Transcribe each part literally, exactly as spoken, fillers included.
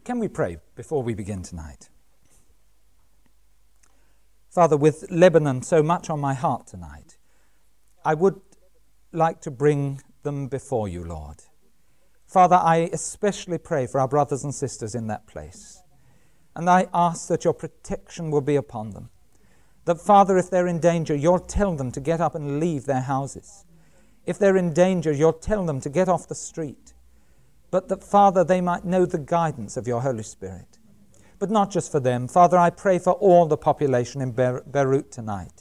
Can we pray before we begin tonight? Father, with Lebanon so much on my heart tonight, I would like to bring them before you, Lord. Father, I especially pray for our brothers and sisters in that place. And I ask that your protection will be upon them. That, Father, if they're in danger, you'll tell them to get up and leave their houses. If they're in danger, you'll tell them to get off the street. But that, Father, they might know the guidance of your Holy Spirit. But not just for them. Father, I pray for all the population in Be- Beirut tonight.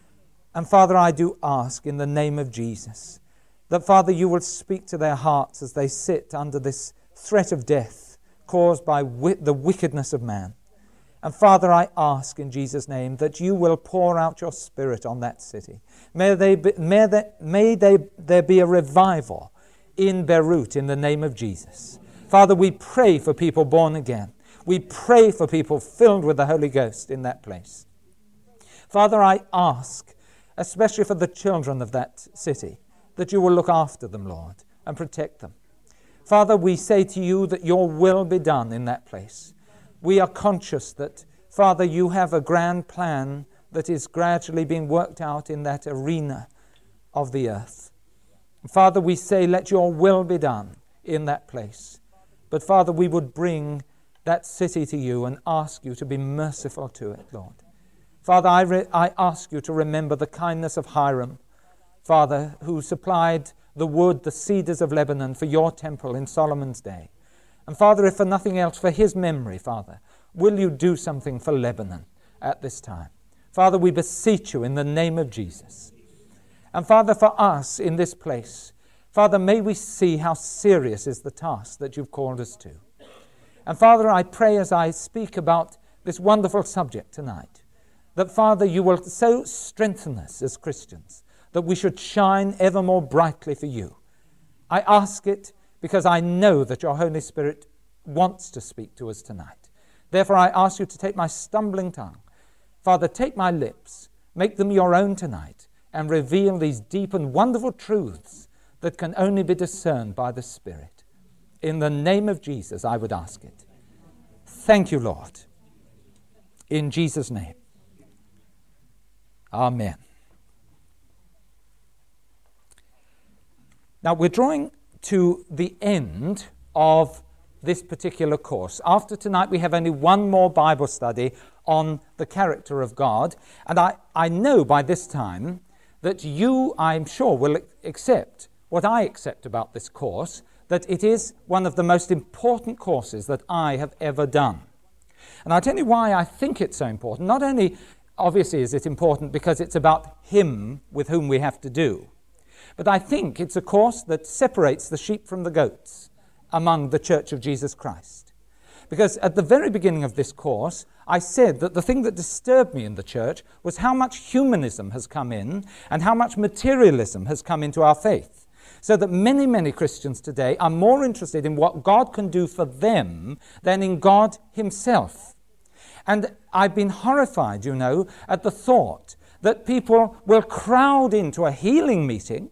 And Father, I do ask in the name of Jesus that, Father, you will speak to their hearts as they sit under this threat of death caused by wi- the wickedness of man. And Father, I ask in Jesus' name that you will pour out your Spirit on that city. May, they be, may, they, may they, there be a revival in Beirut in the name of Jesus. Father, we pray for people born again. We pray for people filled with the Holy Ghost in that place. Father, I ask, especially for the children of that city, that you will look after them, Lord, and protect them. Father, we say to you that your will be done in that place. We are conscious that, Father, you have a grand plan that is gradually being worked out in that arena of the earth. Father, we say, let your will be done in that place. But Father, we would bring that city to you and ask you to be merciful to it, Lord. Father, I, re- I ask you to remember the kindness of Hiram, Father, who supplied the wood, the cedars of Lebanon for your temple in Solomon's day. And Father, if for nothing else, for his memory, Father, will you do something for Lebanon at this time? Father, we beseech you in the name of Jesus. And Father, for us in this place, Father, may we see how serious is the task that you've called us to. And Father, I pray as I speak about this wonderful subject tonight, that Father, you will so strengthen us as Christians, that we should shine ever more brightly for you. I ask it because I know that your Holy Spirit wants to speak to us tonight. Therefore, I ask you to take my stumbling tongue. Father, take my lips, make them your own tonight, and reveal these deep and wonderful truths that can only be discerned by the Spirit. In the name of Jesus, I would ask it. Thank you, Lord. In Jesus' name. Amen. Now, we're drawing to the end of this particular course. After tonight, we have only one more Bible study on the character of God. And I, I know by this time that you, I'm sure, will accept what I accept about this course, that it is one of the most important courses that I have ever done. And I'll tell you why I think it's so important. Not only, obviously, is it important because it's about him with whom we have to do, but I think it's a course that separates the sheep from the goats among the Church of Jesus Christ. Because at the very beginning of this course, I said that the thing that disturbed me in the church was how much humanism has come in and how much materialism has come into our faith. So that many, many Christians today are more interested in what God can do for them than in God himself. And I've been horrified, you know, at the thought that people will crowd into a healing meeting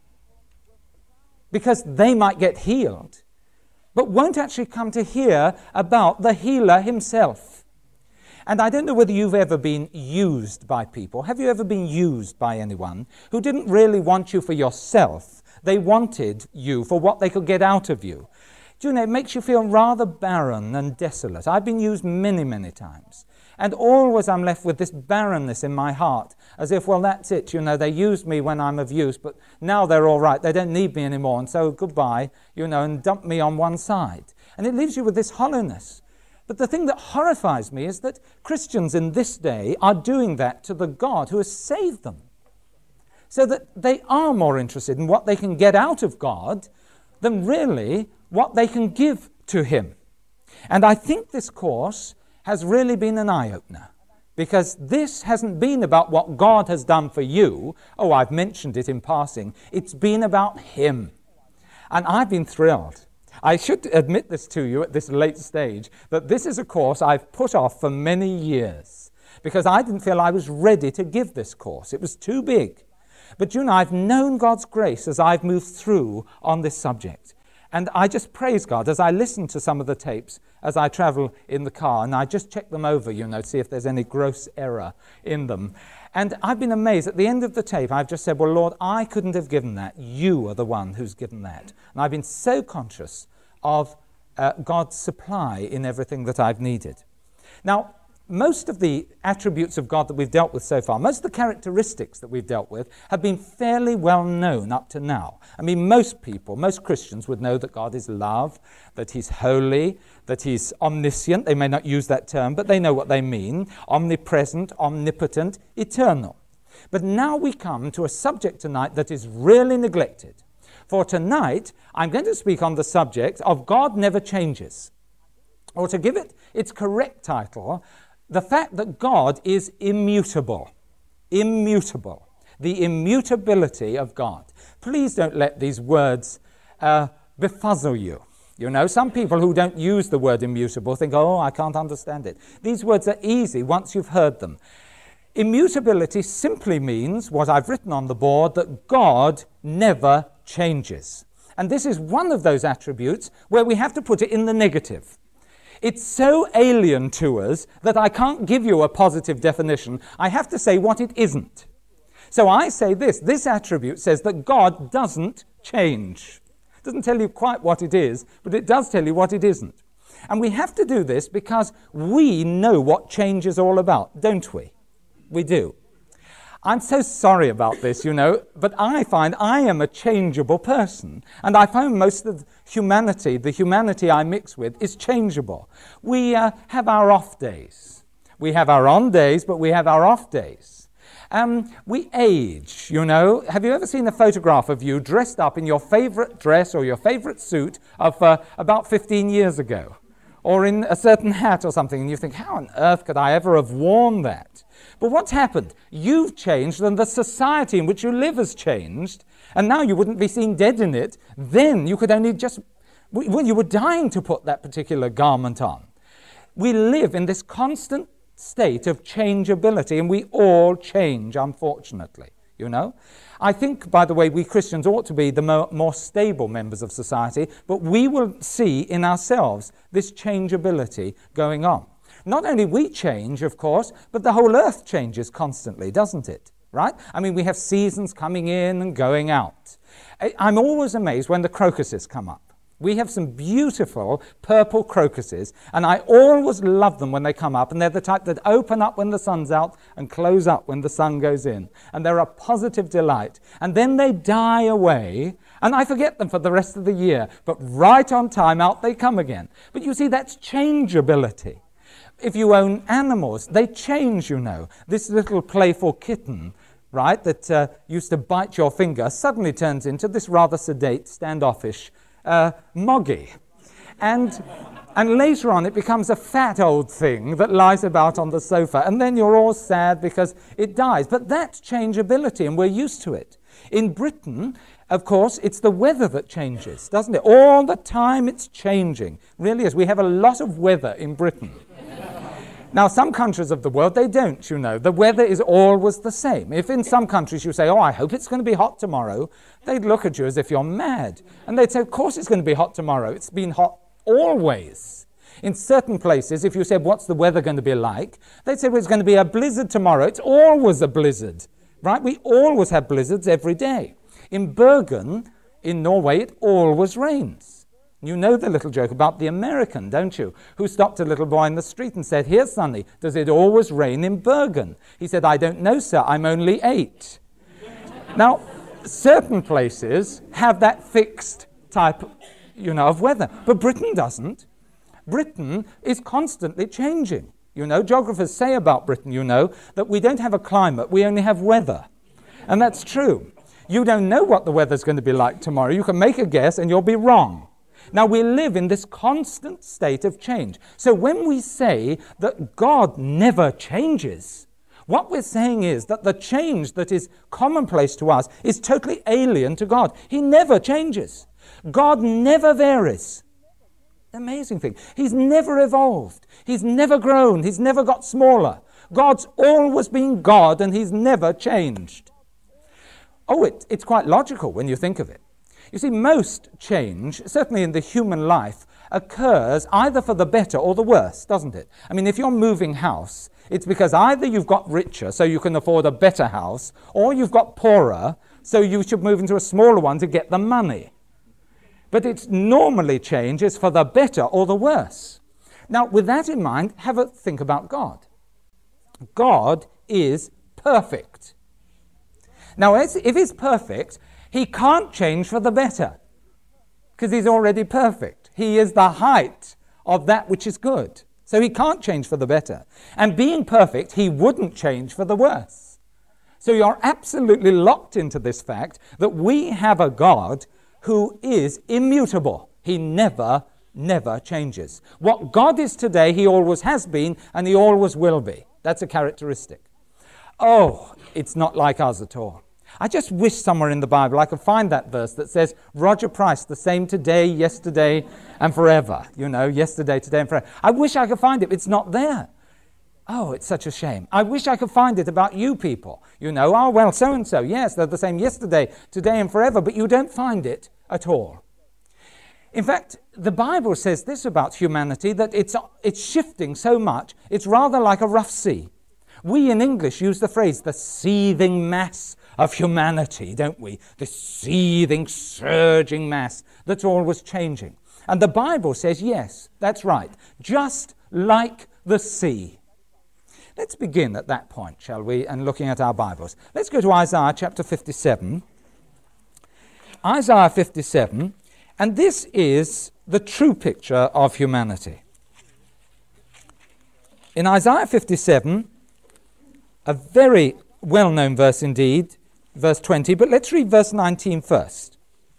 because they might get healed, but won't actually come to hear about the healer himself. And I don't know whether you've ever been used by people. Have you ever been used by anyone who didn't really want you for yourself? They wanted you for what they could get out of you. Do you know, it makes you feel rather barren and desolate. I've been used many, many times. And always I'm left with this barrenness in my heart, as if, well, that's it. You know, they used me when I'm of use, but now they're all right. They don't need me anymore, and so goodbye, you know, and dump me on one side. And it leaves you with this hollowness. But the thing that horrifies me is that Christians in this day are doing that to the God who has saved them. So that they are more interested in what they can get out of God than really what they can give to him. And I think this course has really been an eye-opener, because this hasn't been about what God has done for you. Oh, I've mentioned it in passing. It's been about him. And I've been thrilled. I should admit this to you at this late stage, that this is a course I've put off for many years, because I didn't feel I was ready to give this course. It was too big. But you know, I've known God's grace as I've moved through on this subject. And I just praise God as I listen to some of the tapes as I travel in the car, and I just check them over, you know, to see if there's any gross error in them. And I've been amazed. At the end of the tape, I've just said, well, Lord, I couldn't have given that. You are the one who's given that. And I've been so conscious of uh, God's supply in everything that I've needed. Now, most of the attributes of God that we've dealt with so far, most of the characteristics that we've dealt with have been fairly well known up to now. I mean, most people, most Christians would know that God is love, that he's holy, that he's omniscient. They may not use that term, but they know what they mean. Omnipresent, omnipotent, eternal. But now we come to a subject tonight that is really neglected. For tonight, I'm going to speak on the subject of God never changes. Or to give it its correct title, the fact that God is immutable. Immutable. The immutability of God. Please don't let these words uh, befuzzle you. You know, some people who don't use the word immutable think, oh, I can't understand it. These words are easy once you've heard them. Immutability simply means, what I've written on the board, that God never changes. And this is one of those attributes where we have to put it in the negative. It's so alien to us that I can't give you a positive definition. I have to say what it isn't. So I say this. This attribute says that God doesn't change. It doesn't tell you quite what it is, but it does tell you what it isn't. And we have to do this because we know what change is all about, don't we? We do. I'm so sorry about this, you know, but I find I am a changeable person. And I find most of humanity, the humanity I mix with, is changeable. We uh, have our off days. We have our on days, but we have our off days. Um, we age, you know. Have you ever seen a photograph of you dressed up in your favorite dress or your favorite suit of uh, about fifteen years ago? Or in a certain hat or something, and you think, how on earth could I ever have worn that? But what's happened? You've changed, and the society in which you live has changed, and now you wouldn't be seen dead in it. Then you could only just, well, you were dying to put that particular garment on. We live in this constant state of changeability, and we all change, unfortunately, you know. I think, by the way, we Christians ought to be the more, more stable members of society, but we will see in ourselves this changeability going on. Not only we change, of course, but the whole earth changes constantly, doesn't it? Right? I mean, we have seasons coming in and going out. I, I'm always amazed when the crocuses come up. We have some beautiful purple crocuses, and I always love them when they come up, and they're the type that open up when the sun's out and close up when the sun goes in. And they're a positive delight. And then they die away, and I forget them for the rest of the year. But right on time, out they come again. But you see, that's changeability. If you own animals, they change, you know. This little playful kitten, right, that uh, used to bite your finger, suddenly turns into this rather sedate, standoffish uh, moggy. And, and later on, it becomes a fat old thing that lies about on the sofa. And then you're all sad because it dies. But that's changeability, and we're used to it. In Britain, of course, it's the weather that changes, doesn't it? All the time it's changing. Really is. We have a lot of weather in Britain. Now, some countries of the world, they don't, you know. The weather is always the same. If in some countries you say, oh, I hope it's going to be hot tomorrow, they'd look at you as if you're mad. And they'd say, of course it's going to be hot tomorrow. It's been hot always. In certain places, if you said, what's the weather going to be like? They'd say, well, it's going to be a blizzard tomorrow. It's always a blizzard, right? We always have blizzards every day. In Bergen, in Norway, it always rains. You know the little joke about the American, don't you? Who stopped a little boy in the street and said, here, Sonny, does it always rain in Bergen? He said, I don't know, sir, I'm only eight. Now, certain places have that fixed type, you know, of weather, but Britain doesn't. Britain is constantly changing. You know, geographers say about Britain, you know, that we don't have a climate, we only have weather. And that's true. You don't know what the weather's going to be like tomorrow. You can make a guess and you'll be wrong. Now, we live in this constant state of change. So when we say that God never changes, what we're saying is that the change that is commonplace to us is totally alien to God. He never changes. God never varies. Amazing thing. He's never evolved. He's never grown. He's never got smaller. God's always been God, and he's never changed. Oh, it, it's quite logical when you think of it. You see, most change, certainly in the human life, occurs either for the better or the worse, doesn't it? I mean, if you're moving house, it's because either you've got richer so you can afford a better house, or you've got poorer so you should move into a smaller one to get the money. But it's normally change is for the better or the worse. Now, with that in mind, have a think about God. God is perfect. Now, as, if he's perfect, he can't change for the better, because he's already perfect. He is the height of that which is good. So he can't change for the better. And being perfect, he wouldn't change for the worse. So you're absolutely locked into this fact that we have a God who is immutable. He never, never changes. What God is today, he always has been, and he always will be. That's a characteristic. Oh, it's not like us at all. I just wish somewhere in the Bible I could find that verse that says, Roger Price, the same today, yesterday, and forever. You know, yesterday, today, and forever. I wish I could find it. It's not there. Oh, it's such a shame. I wish I could find it about you people. You know, oh, well, so-and-so, yes, they're the same yesterday, today, and forever, but you don't find it at all. In fact, the Bible says this about humanity, that it's, it's shifting so much, it's rather like a rough sea. We in English use the phrase, the seething mass of humanity, don't we? The seething, surging mass that's always changing. And the Bible says, yes, that's right, just like the sea. Let's begin at that point, shall we, and looking at our Bibles. Let's go to Isaiah chapter fifty-seven. Isaiah fifty-seven, and this is the true picture of humanity. In Isaiah fifty-seven, a very well-known verse indeed, verse twenty, but let's read verse nineteen first.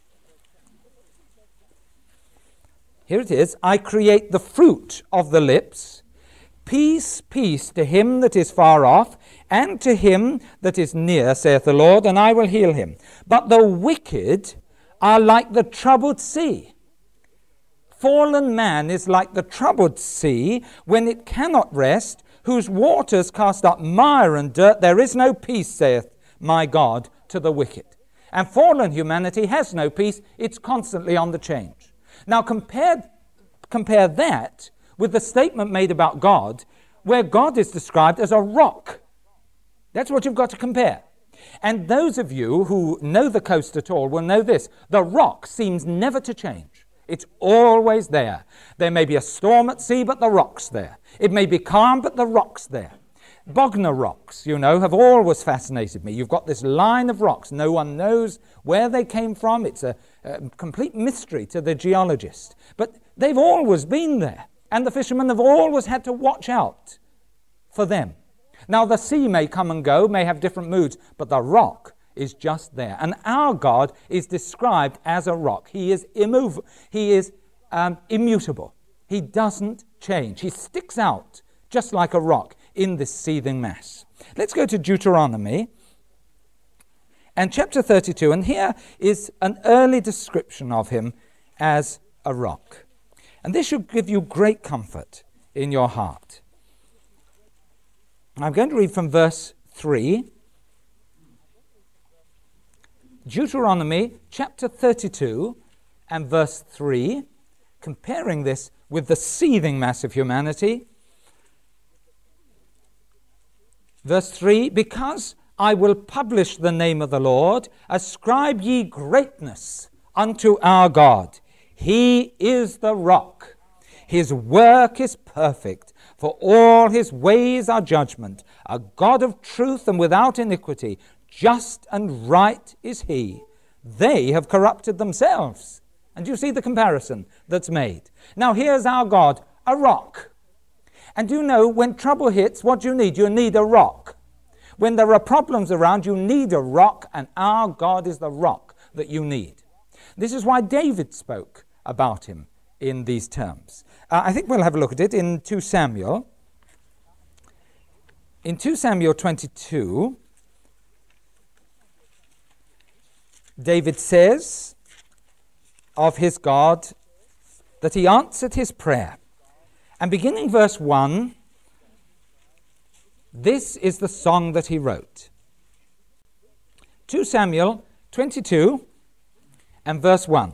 Here it is, I create the fruit of the lips, peace, peace to him that is far off, and to him that is near, saith the Lord, and I will heal him. But the wicked are like the troubled sea. Fallen man is like the troubled sea when it cannot rest, whose waters cast up mire and dirt. There is no peace, saith my God, to the wicked. And fallen humanity has no peace. It's constantly on the change. Now compare, compare that with the statement made about God, where God is described as a rock. That's what you've got to compare. And those of you who know the coast at all will know this. The rock seems never to change. It's always there. There may be a storm at sea, but the rock's there. It may be calm, but the rock's there. Bognor rocks, you know, have always fascinated me. You've got this line of rocks. No one knows where they came from. It's a, a complete mystery to the geologist. But they've always been there. And the fishermen have always had to watch out for them. Now, the sea may come and go, may have different moods, but the rock is just there. And our God is described as a rock. He is immovable. He is um, immutable. He doesn't change. He sticks out just like a rock in this seething mass. Let's go to Deuteronomy and chapter thirty-two. And here is an early description of him as a rock. And this should give you great comfort in your heart. I'm going to read from verse three. Deuteronomy chapter thirty-two and verse three, comparing this with the seething mass of humanity. Verse three, because I will publish the name of the Lord, ascribe ye greatness unto our God. He is the rock. His work is perfect, for all his ways are judgment. A God of truth and without iniquity, just and right is he. They have corrupted themselves. And you see the comparison that's made. Now here's our God, a rock. And you know, when trouble hits, what do you need? You need a rock. When there are problems around, you need a rock, and our God is the rock that you need. This is why David spoke about him in these terms. Uh, I think we'll have a look at it in Second Samuel. In Second Samuel twenty-two, David says of his God that he answered his prayer. And beginning verse one, this is the song that he wrote. Second Samuel twenty-two and verse one.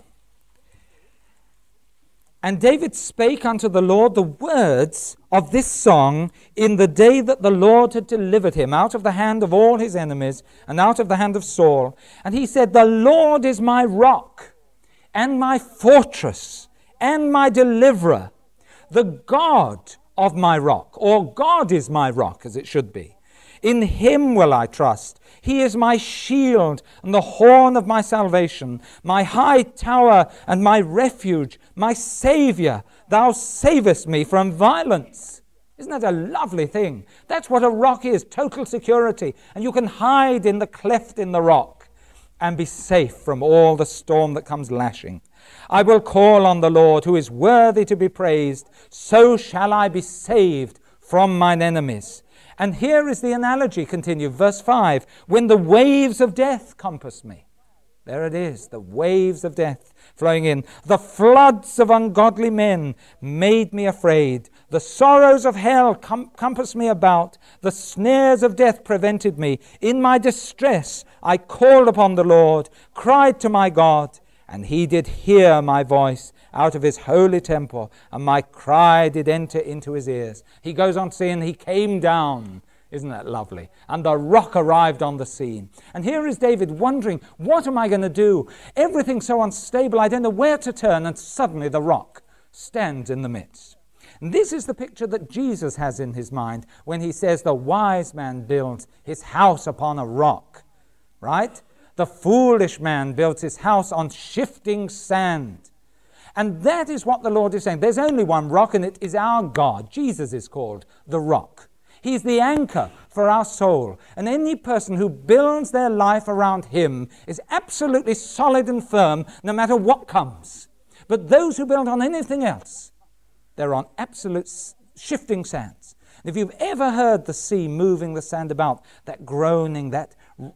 And David spake unto the Lord the words of this song in the day that the Lord had delivered him out of the hand of all his enemies and out of the hand of Saul. And he said, the Lord is my rock and my fortress and my deliverer, the God of my rock, or God is my rock, as it should be. In him will I trust. He is my shield and the horn of my salvation, my high tower and my refuge, my Saviour. Thou savest me from violence. Isn't that a lovely thing? That's what a rock is, total security. And you can hide in the cleft in the rock and be safe from all the storm that comes lashing. I will call on the Lord, who is worthy to be praised. So shall I be saved from mine enemies. And here is the analogy, continue, verse five. When the waves of death compass me. There it is, the waves of death flowing in. The floods of ungodly men made me afraid. The sorrows of hell com- compassed me about. The snares of death prevented me. In my distress I called upon the Lord, cried to my God, and he did hear my voice out of his holy temple, and my cry did enter into his ears. He goes on saying he came down. Isn't that lovely? And the rock arrived on the scene. And here is David wondering, what am I going to do? Everything's so unstable, I don't know where to turn, and suddenly the rock stands in the midst. And this is the picture that Jesus has in his mind when he says the wise man builds his house upon a rock, right? The foolish man builds his house on shifting sand. And that is what the Lord is saying. There's only one rock, and it is our God. Jesus is called the rock. He's the anchor for our soul. And any person who builds their life around him is absolutely solid and firm, no matter what comes. But those who build on anything else, they're on absolute shifting sands. If you've ever heard the sea moving the sand about, that groaning, that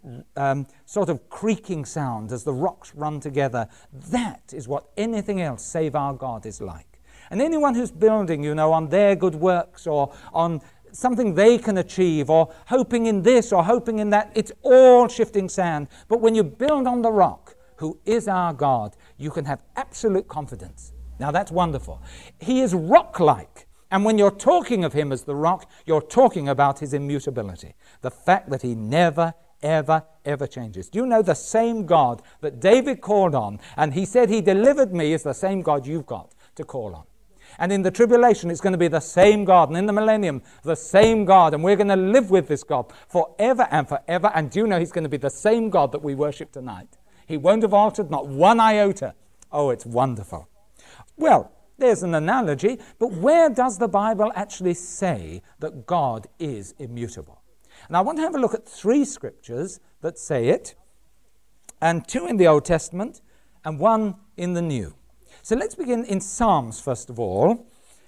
um, sort of creaking sound as the rocks run together, that is what anything else save our God is like. And anyone who's building, you know, on their good works or on something they can achieve or hoping in this or hoping in that, it's all shifting sand. But when you build on the rock, who is our God, you can have absolute confidence. Now that's wonderful. He is rock-like. And when you're talking of him as the rock, you're talking about his immutability. The fact that he never, ever, ever changes. Do you know the same God that David called on, and he said he delivered me, is the same God you've got to call on. And in the tribulation, it's going to be the same God. And in the millennium, the same God. And we're going to live with this God forever and forever. And do you know he's going to be the same God that we worship tonight? He won't have altered, not one iota. Oh, it's wonderful. Well, there's an analogy, but where does the Bible actually say that God is immutable? And I want to have a look at three scriptures that say it, and two in the Old Testament, and one in the New. So let's begin in Psalms, first of all.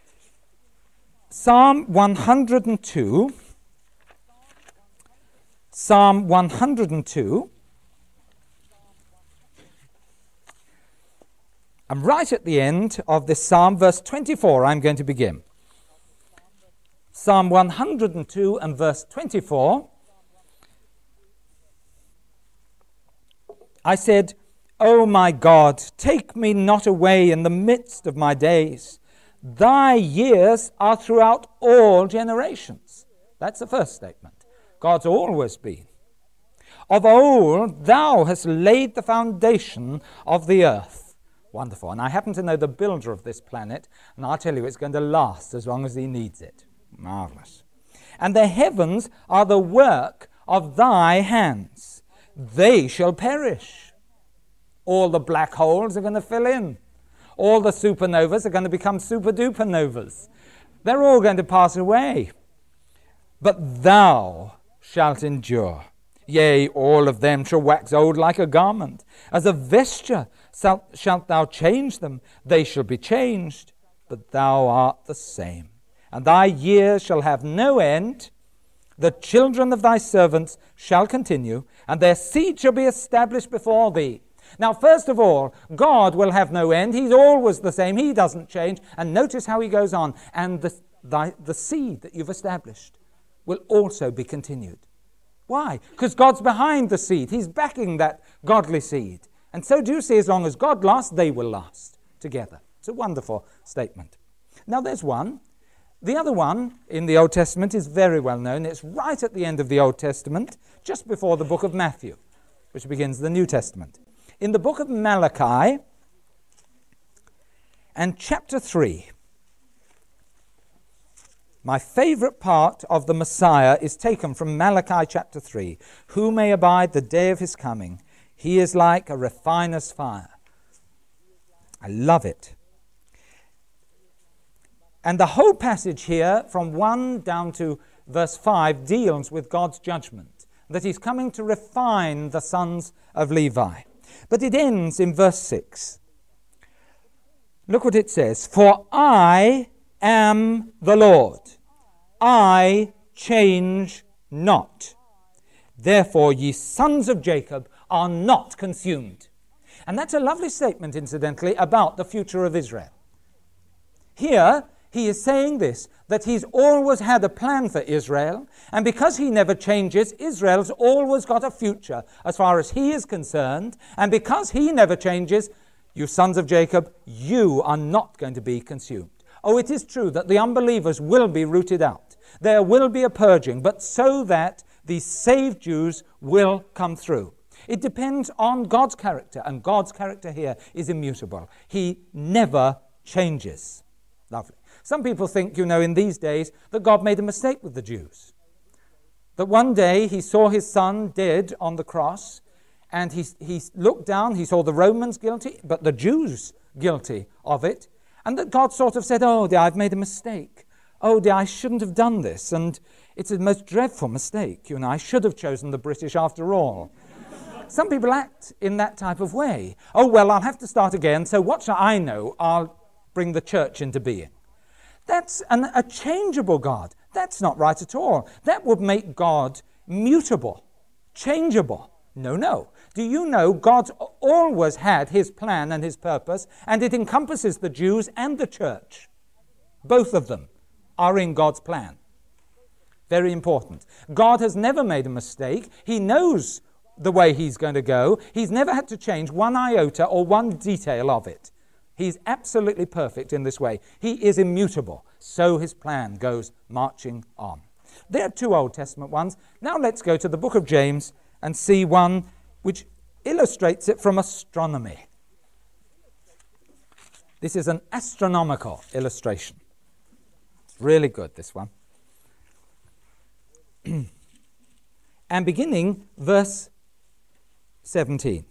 Psalm one hundred two. Psalm one hundred two. And right at the end of this psalm, verse twenty-four, I'm going to begin. Psalm one hundred two and verse twenty-four. I said, O my God, take me not away in the midst of my days. Thy years are throughout all generations. That's the first statement. God's always been. Of old, thou hast laid the foundation of the earth. Wonderful. And I happen to know the builder of this planet, and I'll tell you it's going to last as long as he needs it. Marvelous. And the heavens are the work of thy hands. They shall perish. All the black holes are going to fill in. All the supernovas are going to become super-duper novas. They're all going to pass away. But thou shalt endure. Yea, all of them shall wax old like a garment. As a vesture shalt, shalt thou change them. They shall be changed, but thou art the same. And thy years shall have no end. The children of thy servants shall continue, and their seed shall be established before thee. Now, first of all, God will have no end. He's always the same. He doesn't change. And notice how he goes on. And the, thy, the seed that you've established will also be continued. Why? Because God's behind the seed. He's backing that godly seed. And so do you see, as long as God lasts, they will last together. It's a wonderful statement. Now there's one. The other one in the Old Testament is very well known. It's right at the end of the Old Testament, just before the book of Matthew, which begins the New Testament. In the book of Malachi and chapter three, my favorite part of the Messiah is taken from Malachi chapter three. Who may abide the day of his coming? He is like a refiner's fire. I love it. And the whole passage here, from one down to verse five, deals with God's judgment, that he's coming to refine the sons of Levi. But it ends in verse six. Look what it says. For I am the Lord. I change not. Therefore, ye sons of Jacob are not consumed. And that's a lovely statement, incidentally, about the future of Israel. Here, he is saying this, that he's always had a plan for Israel, and because he never changes, Israel's always got a future as far as he is concerned, and because he never changes, you sons of Jacob, you are not going to be consumed. Oh, it is true that the unbelievers will be rooted out. There will be a purging, but so that the saved Jews will come through. It depends on God's character, and God's character here is immutable. He never changes. Lovely. Some people think, you know, in these days that God made a mistake with the Jews. That one day he saw his son dead on the cross, and he, he looked down, he saw the Romans guilty, but the Jews guilty of it, and that God sort of said, oh dear, I've made a mistake. Oh dear, I shouldn't have done this, and it's a most dreadful mistake. You know, I should have chosen the British after all. Some people act in that type of way. Oh, well, I'll have to start again, so what shall I know? I'll bring the church into being. That's an, a changeable God. That's not right at all. That would make God mutable, changeable. No, no. Do you know God's always had his plan and his purpose, and it encompasses the Jews and the church. Both of them are in God's plan. Very important. God has never made a mistake. He knows the way he's going to go. He's never had to change one iota or one detail of it. He's absolutely perfect in this way. He is immutable. So his plan goes marching on. There are two Old Testament ones. Now let's go to the book of James and see one which illustrates it from astronomy. This is an astronomical illustration. It's really good, this one. And beginning verse seventeen.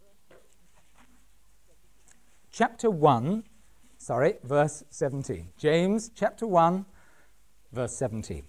Chapter one, sorry, verse seventeen. James chapter one, verse seventeen.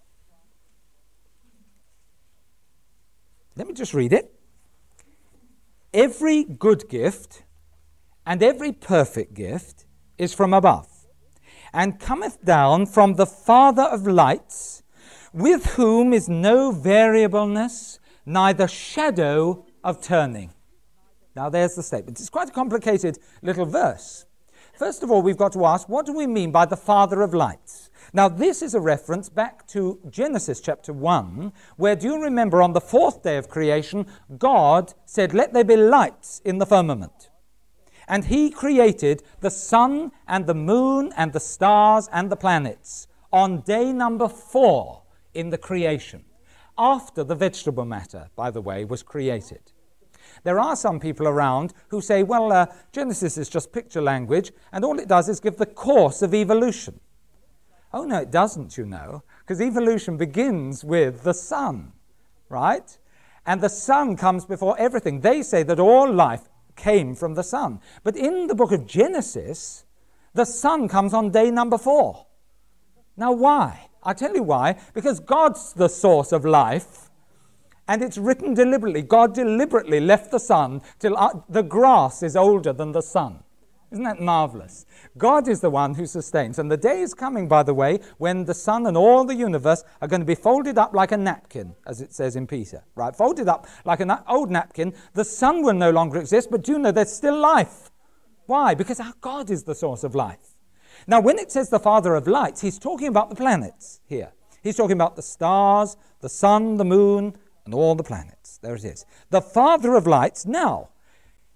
Let me just read it. Every good gift and every perfect gift is from above, and cometh down from the Father of lights, with whom is no variableness, neither shadow of turning. Now there's the statement. It's quite a complicated little verse. First of all, we've got to ask, what do we mean by the Father of lights? Now this is a reference back to Genesis chapter one, where, do you remember, on the fourth day of creation, God said, let there be lights in the firmament. And he created the sun and the moon and the stars and the planets on day number four in the creation, after the vegetable matter, by the way, was created. There are some people around who say, well, uh, Genesis is just picture language, and all it does is give the course of evolution. Oh, no, it doesn't, you know, because evolution begins with the sun, right? And the sun comes before everything. They say that all life came from the sun. But in the book of Genesis, the sun comes on day number four. Now, why? I'll tell you why. Because God's the source of life, and it's written deliberately. God deliberately left the sun till uh, the grass is older than the sun. Isn't that marvelous? God is the one who sustains. And the day is coming, by the way, when the sun and all the universe are going to be folded up like a napkin, as it says in Peter, right? Folded up like an old napkin. The sun will no longer exist, but do you know there's still life? Why? Because our God is the source of life. Now, when it says the Father of lights, he's talking about the planets here. He's talking about the stars, the sun, the moon, and all the planets. There it is. The Father of lights. Now,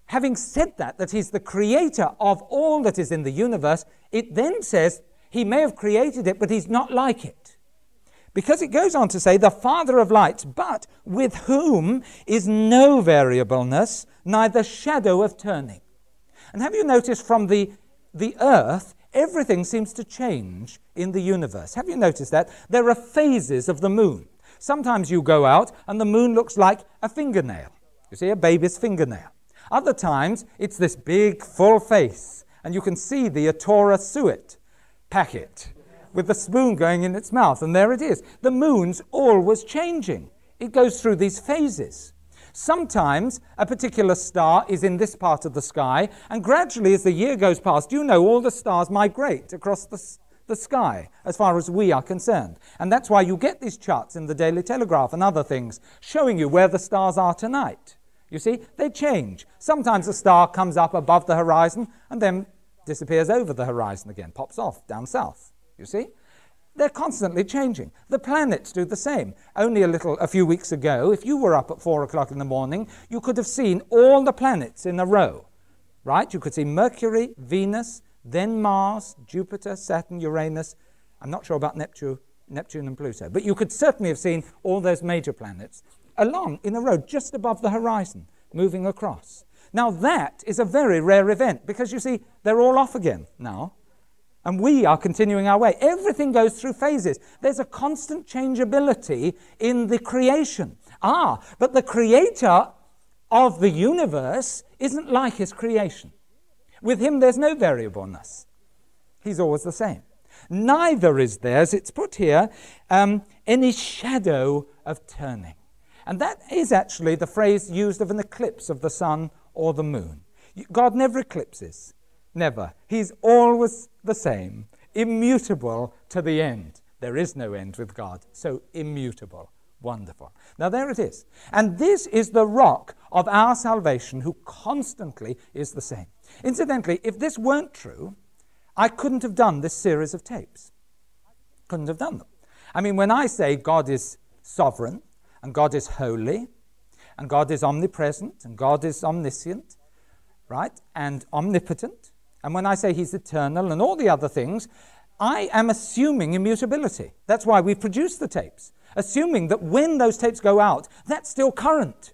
having said that, that he's the creator of all that is in the universe, it then says he may have created it, but he's not like it. Because it goes on to say, the Father of lights, but with whom is no variableness, neither shadow of turning. And have you noticed from the, the earth, everything seems to change in the universe. Have you noticed that? There are phases of the moon. Sometimes you go out and the moon looks like a fingernail. You see, a baby's fingernail. Other times, it's this big, full face, and you can see the Atora suet packet with the spoon going in its mouth, and there it is. The moon's always changing. It goes through these phases. Sometimes a particular star is in this part of the sky, and gradually as the year goes past, you know all the stars migrate across the, the sky as far as we are concerned. And that's why you get these charts in the Daily Telegraph and other things showing you where the stars are tonight. You see, they change. Sometimes a star comes up above the horizon and then disappears over the horizon again, pops off down south. You see? They're constantly changing. The planets do the same. Only a little, a few weeks ago, if you were up at four o'clock in the morning, you could have seen all the planets in a row, right? You could see Mercury, Venus, then Mars, Jupiter, Saturn, Uranus. I'm not sure about Neptune, Neptune and Pluto, but you could certainly have seen all those major planets along in a row just above the horizon, moving across. Now that is a very rare event because you see, they're all off again now. And we are continuing our way. Everything goes through phases. There's a constant changeability in the creation. Ah, but the creator of the universe isn't like his creation. With him, there's no variableness. He's always the same. Neither is there, as it's put here, um, any shadow of turning. And that is actually the phrase used of an eclipse of the sun or the moon. God never eclipses. Never. He's always the same, immutable to the end. There is no end with God, so immutable. Wonderful. Now there it is. And this is the rock of our salvation who constantly is the same. Incidentally, if this weren't true, I couldn't have done this series of tapes. Couldn't have done them. I mean, when I say God is sovereign, and God is holy, and God is omnipresent, and God is omniscient, right, and omnipotent, and when I say he's eternal and all the other things, I am assuming immutability. That's why we produce the tapes, assuming that when those tapes go out, that's still current.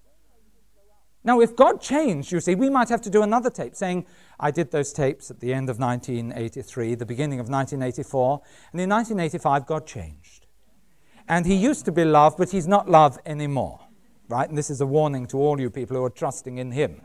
Now, if God changed, you see, we might have to do another tape saying, I did those tapes at the end of nineteen eighty-three, the beginning of nineteen eighty-four, and in nineteen eighty-five, God changed. And he used to be love, but he's not love anymore, right? And this is a warning to all you people who are trusting in him.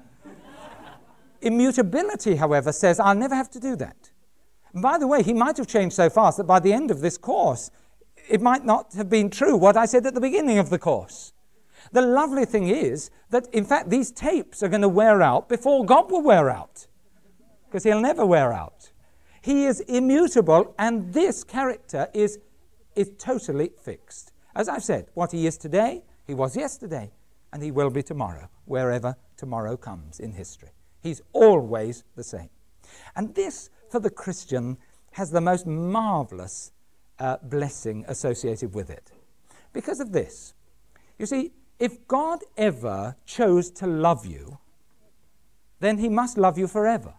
Immutability, however, says I'll never have to do that. And by the way, he might have changed so fast that by the end of this course, it might not have been true what I said at the beginning of the course. The lovely thing is that, in fact, these tapes are going to wear out before God will wear out, because he'll never wear out. He is immutable, and this character is, is totally fixed. As I've said, what he is today, he was yesterday, and he will be tomorrow, wherever tomorrow comes in history. He's always the same. And this, for the Christian, has the most marvelous uh, blessing associated with it. Because of this. You see, if God ever chose to love you, then he must love you forever.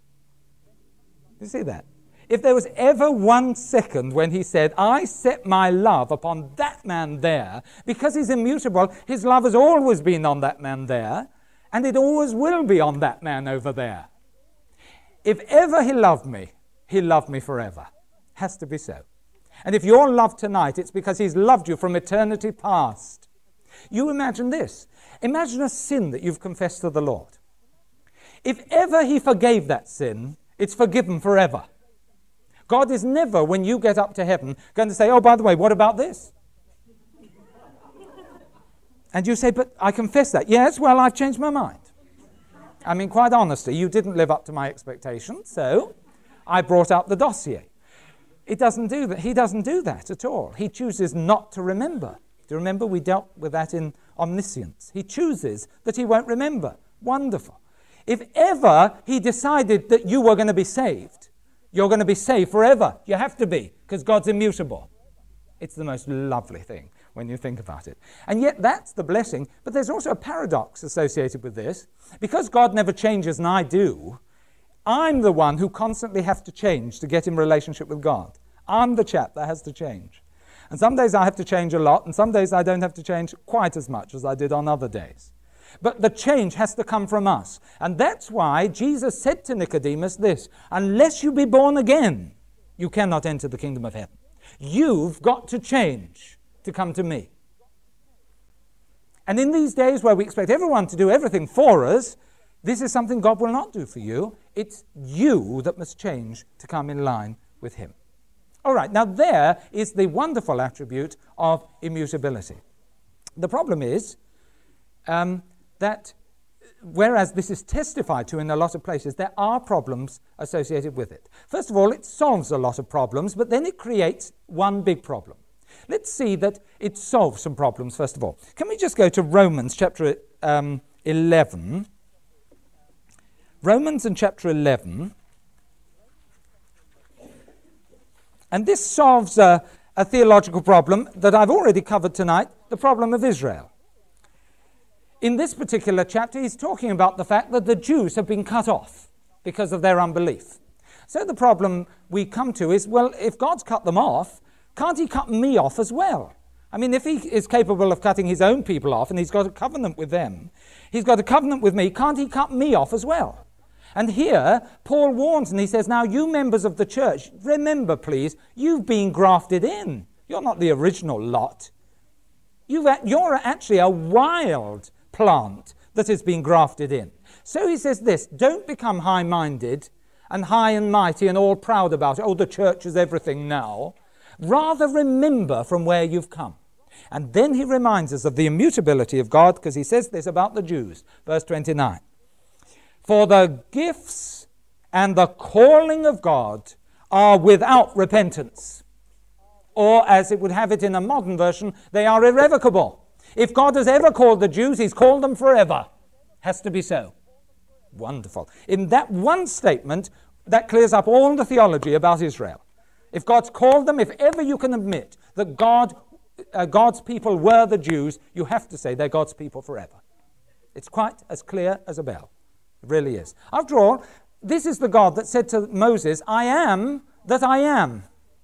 You see that? If there was ever one second when he said, I set my love upon that man there, because he's immutable, his love has always been on that man there, and it always will be on that man over there. If ever he loved me, he loved me forever. Has to be so. And if you're loved tonight, it's because he's loved you from eternity past. You imagine this. Imagine a sin that you've confessed to the Lord. If ever he forgave that sin, it's forgiven forever. God is never, when you get up to heaven, going to say, oh, by the way, what about this? And you say, but I confess that. Yes, well, I've changed my mind. I mean, quite honestly, you didn't live up to my expectations, so I brought out the dossier. It doesn't do that. He doesn't do that at all. He chooses not to remember. Do you remember we dealt with that in omniscience? He chooses that he won't remember. Wonderful. If ever he decided that you were going to be saved, you're going to be saved forever. You have to be, because God's immutable. It's the most lovely thing. when you think about it. And yet that's the blessing, but there's also a paradox associated with this. Because God never changes and I do, I'm the one who constantly have to change to get in relationship with God. I'm the chap that has to change. And some days I have to change a lot, and some days I don't have to change quite as much as I did on other days. But the change has to come from us. And that's why Jesus said to Nicodemus this, unless you be born again, you cannot enter the kingdom of heaven. You've got to change to come to me. And in these days where we expect everyone to do everything for us, this is something God will not do for you. It's you that must change to come in line with him. All right, now there is the wonderful attribute of immutability. The problem is um, that whereas this is testified to in a lot of places, there are problems associated with it. First of all, it solves a lot of problems, but then it creates one big problem. Let's see that it solves some problems, first of all. Can we just go to Romans chapter um, eleven? Romans and chapter eleven. And this solves a, a theological problem that I've already covered tonight, the problem of Israel. In this particular chapter, he's talking about the fact that the Jews have been cut off because of their unbelief. So the problem we come to is, well, if God's cut them off, can't he cut me off as well? I mean, if he is capable of cutting his own people off and he's got a covenant with them, he's got a covenant with me, can't he cut me off as well? And here, Paul warns and he says, now you members of the church, remember please, you've been grafted in. You're not the original lot. You've, you're actually a wild plant that has been grafted in. So he says this, don't become high-minded and high and mighty and all proud about it. Oh, the church is everything now. Rather remember from where you've come. And then he reminds us of the immutability of God, because he says this about the Jews. Verse twenty-nine. For the gifts and the calling of God are without repentance. Or as it would have it in a modern version, they are irrevocable. If God has ever called the Jews, he's called them forever. Has to be so. Wonderful. In that one statement, that clears up all the theology about Israel. If God's called them, if ever you can admit that God, uh, God's people were the Jews, you have to say they're God's people forever. It's quite as clear as a bell. It really is. After all, this is the God that said to Moses, I am that I am.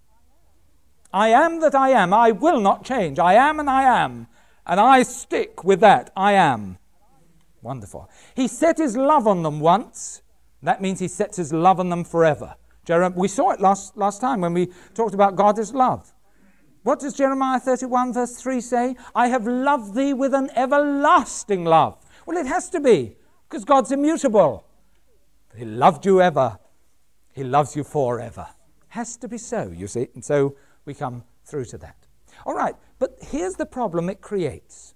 I am that I am. I will not change. I am and I am. And I stick with that. I am. Wonderful. He set his love on them once. That means he sets his love on them forever. Jeremiah, we saw it last, last time when we talked about God as love. What does Jeremiah thirty-one verse three say? I have loved thee with an everlasting love. Well, it has to be, because God's immutable. He loved you ever. He loves you forever. Has to be so, you see. And so we come through to that. All right, but here's the problem it creates.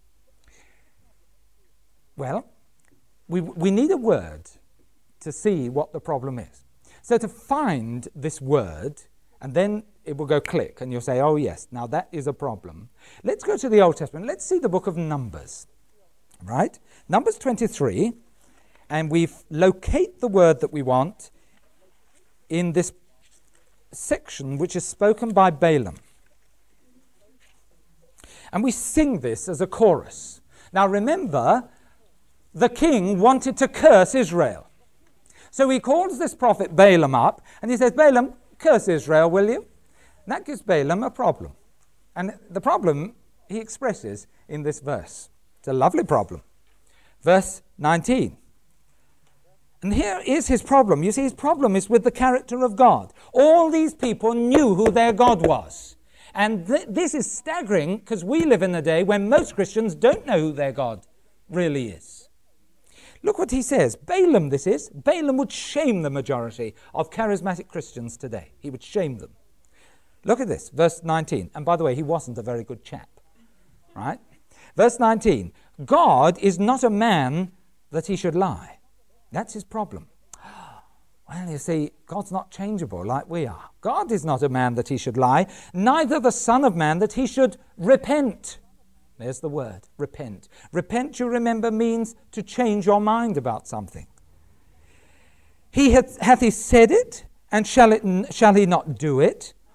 Well, we, we need a word to see what the problem is. So to find this word, and then it will go click, and you'll say, oh yes, now that is a problem. Let's go to the Old Testament. Let's see the book of Numbers, right? Numbers twenty-three, and we locate the word that we want in this section which is spoken by Balaam. And we sing this as a chorus. Now remember, the king wanted to curse Israel. So he calls this prophet Balaam up, and he says, Balaam, curse Israel, will you? And that gives Balaam a problem. And the problem he expresses in this verse. It's a lovely problem. Verse nineteen. And here is his problem. You see, his problem is with the character of God. All these people knew who their God was. And th- this is staggering, because we live in a day when most Christians don't know who their God really is. Look what he says. Balaam, this is. Balaam would shame the majority of charismatic Christians today. He would shame them. Look at this, verse nineteen. And by the way, he wasn't a very good chap. Right? Verse nineteen. God is not a man that he should lie. That's his problem. Well, you see, God's not changeable like we are. God is not a man that he should lie, neither the Son of Man that he should repent. There's the word, repent. Repent, you remember, means to change your mind about something. He hath, hath he said it, and shall it shall he not do it?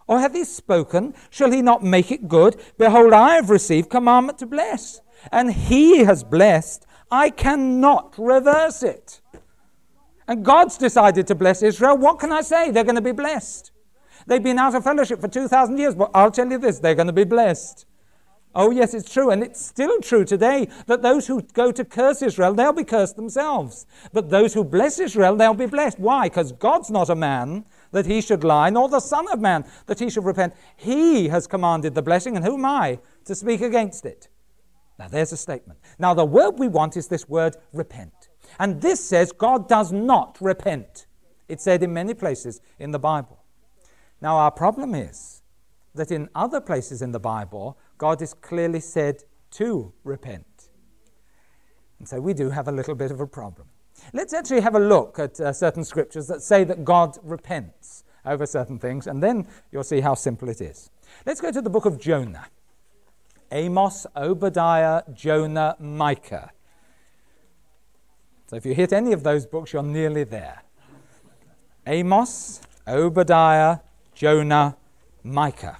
Or hath he spoken? Shall he not make it good? Behold, I have received commandment to bless, and he has blessed. I cannot reverse it. And God's decided to bless Israel. What can I say? They're going to be blessed. They've been out of fellowship for two thousand years, but I'll tell you this, they're going to be blessed. Oh yes, it's true, and it's still true today that those who go to curse Israel, they'll be cursed themselves. But those who bless Israel, they'll be blessed. Why? Because God's not a man that he should lie, nor the Son of Man that he should repent. He has commanded the blessing, and who am I to speak against it? Now there's a statement. Now the word we want is this word repent. And this says God does not repent. It's said in many places in the Bible. Now our problem is that in other places in the Bible, God is clearly said to repent. And so we do have a little bit of a problem. Let's actually have a look at uh, certain scriptures that say that God repents over certain things, and then you'll see how simple it is. Let's go to the book of Jonah. Amos, Obadiah, Jonah, Micah. So if you hit any of those books, you're nearly there. Amos, Obadiah, Jonah, Micah.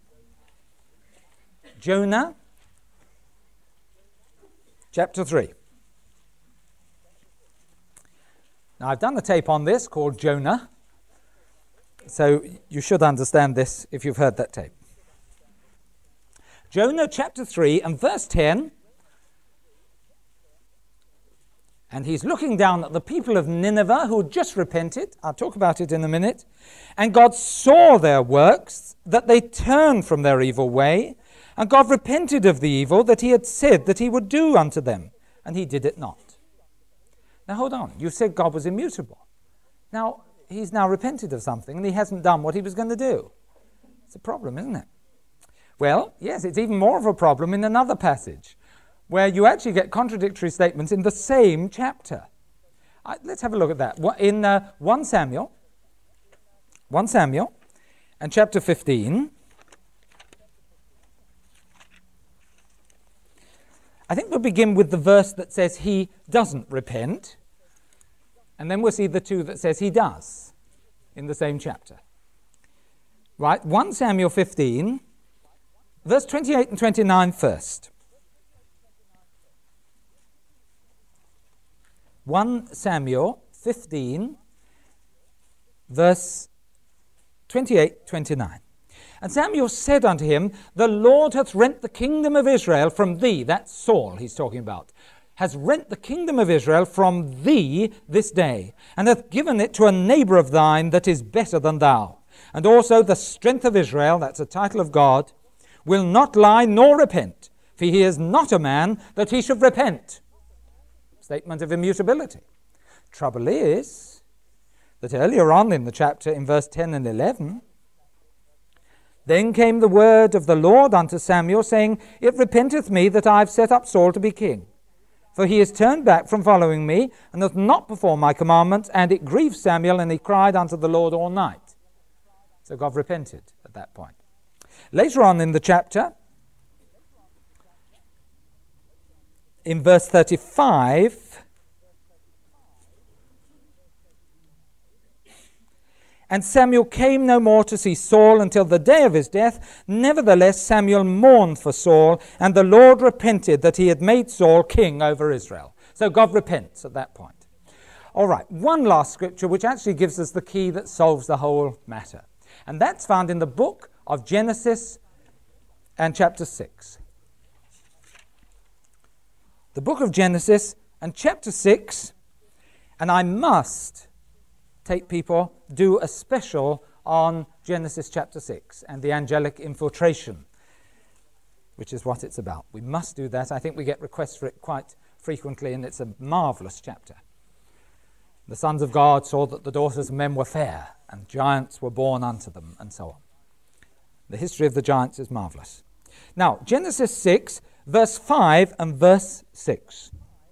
Jonah, chapter three. Now, I've done a tape on this called Jonah, so you should understand this if you've heard that tape. Jonah, chapter three, and verse ten. And he's looking down at the people of Nineveh who had just repented. I'll talk about it in a minute. And God saw their works, that they turned from their evil way. And God repented of the evil that he had said that he would do unto them. And he did it not. Now hold on. You said God was immutable. Now, he's now repented of something and he hasn't done what he was going to do. It's a problem, isn't it? Well, yes, it's even more of a problem in another passage, where you actually get contradictory statements in the same chapter. Uh, let's have a look at that. In uh, First Samuel, First Samuel, and chapter fifteen, I think we'll begin with the verse that says he doesn't repent, and then we'll see the two that says he does in the same chapter. Right, First Samuel fifteen, verse twenty-eight and twenty-nine first. First Samuel fifteen, verse twenty-eight, twenty-nine. And Samuel said unto him, the Lord hath rent the kingdom of Israel from thee. That's Saul he's talking about. Has rent the kingdom of Israel from thee this day, and hath given it to a neighbor of thine that is better than thou. And also the strength of Israel, that's a title of God, will not lie nor repent, for he is not a man that he should repent. Statement of immutability. Trouble is that earlier on in the chapter, in verse ten and eleven, then came the word of the Lord unto Samuel, saying, it repenteth me that I have set up Saul to be king. For he is turned back from following me, and doth not perform my commandments, and it grieved Samuel, and he cried unto the Lord all night. So God repented at that point. Later on in the chapter, in verse thirty-five, and Samuel came no more to see Saul until the day of his death. Nevertheless, Samuel mourned for Saul, and the Lord repented that he had made Saul king over Israel. So God repents at that point. All right, one last scripture which actually gives us the key that solves the whole matter. And that's found in the book of Genesis and chapter six. The book of Genesis and chapter six, and I must take people, do a special on Genesis chapter six and the angelic infiltration, which is what it's about. We must do that. I think we get requests for it quite frequently, and it's a marvelous chapter. The sons of God saw that the daughters of men were fair, and giants were born unto them, and so on. The history of the giants is marvelous. Now, Genesis six, verse five and verse six.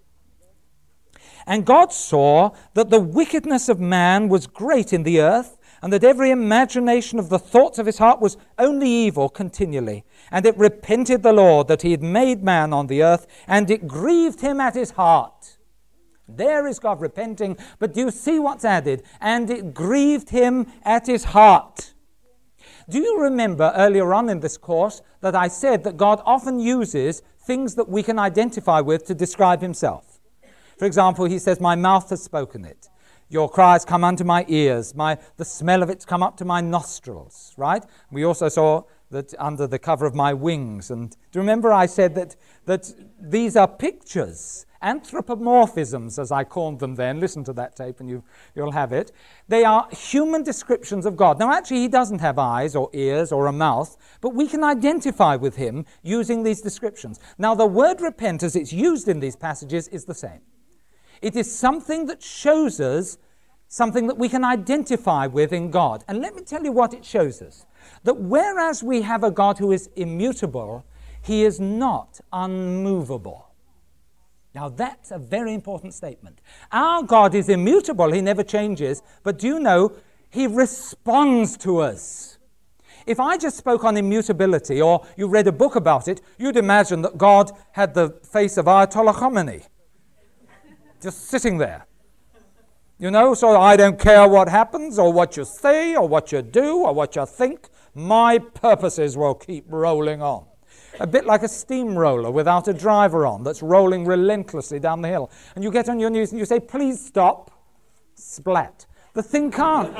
And God saw that the wickedness of man was great in the earth, and that every imagination of the thoughts of his heart was only evil continually. And it repented the Lord that he had made man on the earth, and it grieved him at his heart. There is God repenting, but do you see what's added? And it grieved him at his heart. Do you remember earlier on in this course that I said that God often uses things that we can identify with to describe himself? For example, he says, my mouth has spoken it. Your cries come unto my ears. My, the smell of it's come up to my nostrils, right? We also saw that under the cover of my wings. And do you remember I said that, that these are pictures, anthropomorphisms, as I called them then. Listen to that tape and you, you'll have it. They are human descriptions of God. Now, actually, he doesn't have eyes or ears or a mouth, but we can identify with him using these descriptions. Now, the word repent, as it's used in these passages, is the same. It is something that shows us something that we can identify with in God. And let me tell you what it shows us. That whereas we have a God who is immutable, he is not unmovable. Now that's a very important statement. Our God is immutable, he never changes, but do you know, he responds to us. If I just spoke on immutability, or you read a book about it, you'd imagine that God had the face of Ayatollah Khomeini, just sitting there. You know, so I don't care what happens, or what you say, or what you do, or what you think. My purposes will keep rolling on. A bit like a steamroller without a driver on that's rolling relentlessly down the hill. And you get on your knees and you say, please stop. Splat. The thing can't.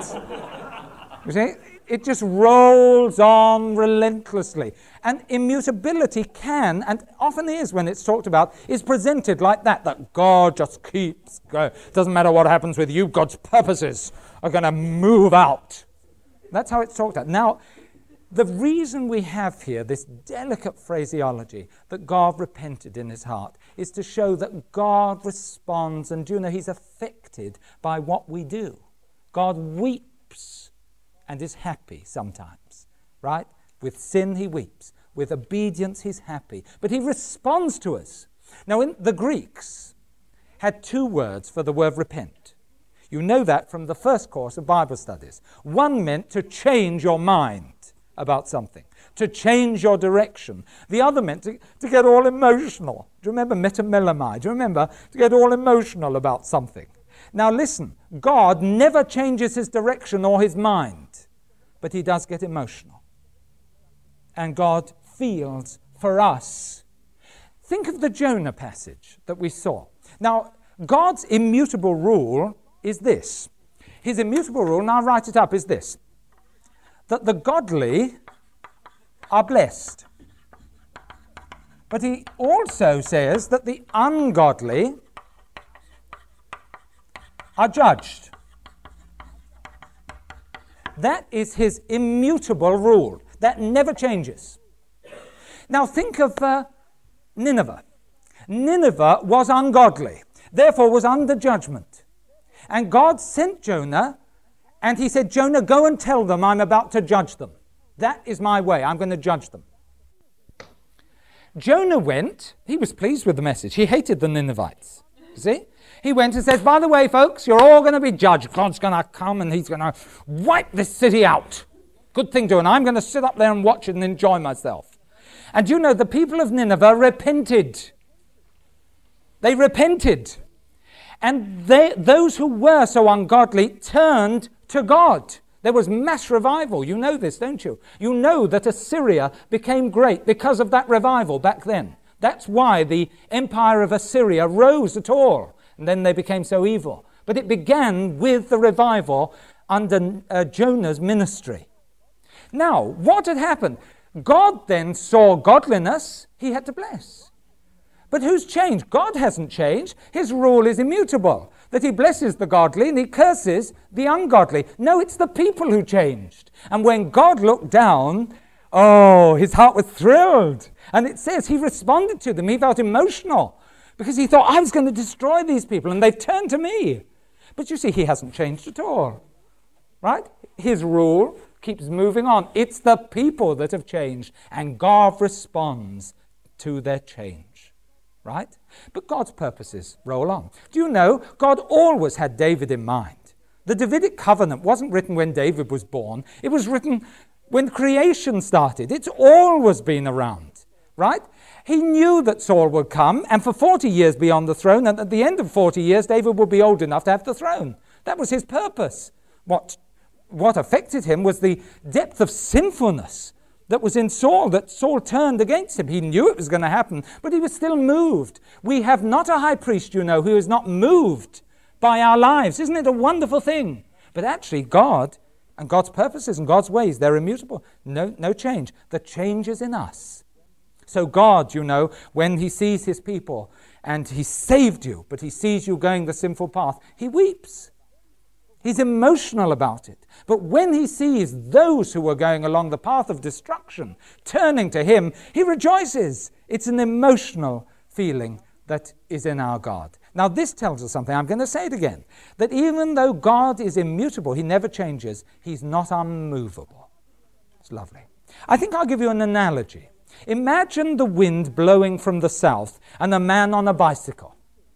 You see? It just rolls on relentlessly. And immutability can, and often is when it's talked about, is presented like that, that God just keeps going. Doesn't matter what happens with you, God's purposes are going to move out. That's how it's talked about. Now, the reason we have here this delicate phraseology that God repented in his heart is to show that God responds, and do you know, he's affected by what we do. God weeps and is happy sometimes, right? With sin he weeps. With obedience he's happy. But he responds to us. Now, in, the Greeks had two words for the word repent. You know that from the first course of Bible studies. One meant to change your mind about something, to change your direction. The other meant to, to get all emotional. Do you remember metamelemai? Do you remember to get all emotional about something? Now listen, God never changes his direction or his mind, but he does get emotional. And God feels for us. Think of the Jonah passage that we saw. Now, God's immutable rule is this. His immutable rule, and I'll write it up, is this. That the godly are blessed. But he also says that the ungodly are judged. That is his immutable rule. That never changes. Now think of uh, Nineveh. Nineveh was ungodly, therefore was under judgment. And God sent Jonah, and he said, Jonah, go and tell them I'm about to judge them. That is my way. I'm going to judge them. Jonah went. He was pleased with the message. He hated the Ninevites. You see? He went and says, by the way, folks, you're all going to be judged. God's going to come and he's going to wipe this city out. Good thing to do. And I'm going to sit up there and watch it and enjoy myself. And you know, the people of Nineveh repented. They repented. And they, those who were so ungodly turned to God. There was mass revival. You know this, don't you? You know that Assyria became great because of that revival back then. That's why the empire of Assyria rose at all. And then they became so evil. But it began with the revival under uh, Jonah's ministry. Now, what had happened? God then saw godliness. He had to bless. But who's changed? God hasn't changed. His rule is immutable. That he blesses the godly and he curses the ungodly. No, it's the people who changed. And when God looked down, oh, his heart was thrilled. And it says he responded to them. He felt emotional because he thought, I was going to destroy these people and they've turned to me. But you see, he hasn't changed at all. Right? His rule keeps moving on. It's the people that have changed. And God responds to their change. Right? But God's purposes roll on. Do you know, God always had David in mind. The Davidic covenant wasn't written when David was born. It was written when creation started. It's always been around. Right? He knew that Saul would come and for forty years be on the throne, and at the end of forty years David would be old enough to have the throne. That was his purpose. What, what affected him was the depth of sinfulness that was in Saul, that Saul turned against him. He knew it was going to happen, but he was still moved. We have not a high priest, you know, who is not moved by our lives. Isn't it a wonderful thing? But actually, God and God's purposes and God's ways, they're immutable. No, no change. The change is in us. So God, you know, when he sees his people and he saved you, but he sees you going the sinful path, he weeps. He's emotional about it. But when he sees those who are going along the path of destruction turning to him, he rejoices. It's an emotional feeling that is in our God. Now this tells us something. I'm going to say it again. That even though God is immutable, he never changes, he's not unmovable. It's lovely. I think I'll give you an analogy. Imagine the wind blowing from the south and a man on a bicycle.